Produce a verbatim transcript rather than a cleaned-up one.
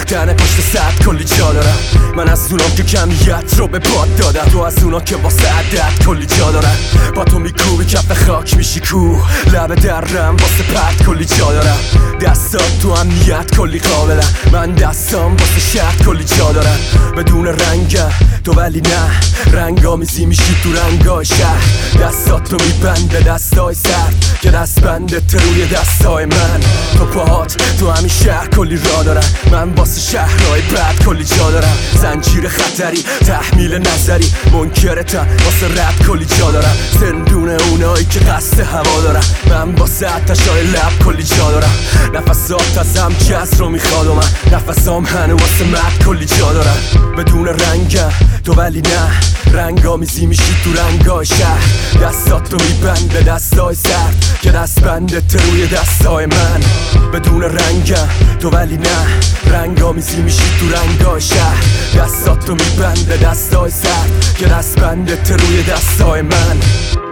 ریختن پشت سد کلی جا دارم. من از اونام که کمیت رو به باد دادم، تو از اونا که واسه عدد کلی جا دارم. با تو میکوبی کف خاک میشی کوه، لبه درم واسه پرد کلی جا دارم. دستات تو امنیت کلی قابلم، من دستام واسه شهر کلی جا دارم. بدون رنگم تو ولی نه، رنگامیزی میشی تو رنگای شهر. دستات تو میبنده دستای سرد که دست بنده روی دستای من. تو پاهات تو همین شهر کلی را دارن، من واسه شهرهای بعد کلی جا دارم. زنجیر خطری تحمیل نظری منکرتم، واسه رد کلی جا دارم. زندون اونایی که قصد هوا دارم، من واسه آتشای لب کلی جا دارم. نفسات ازم جز رو میخواد و من نفسام هنو واسه مرد کلی جا دارم. بدون رنگم تو ولی نه، رنگامیزی میشی تو رنگای شهر. دستات تو میبنده دستای سرد که دست بنده روی دستای من. بدون رنگم تو ولی نه، رنگامیزی میشی تو رنگای شهر. دستات تو میبنده دستای سرد که دست بنده روی دستای من.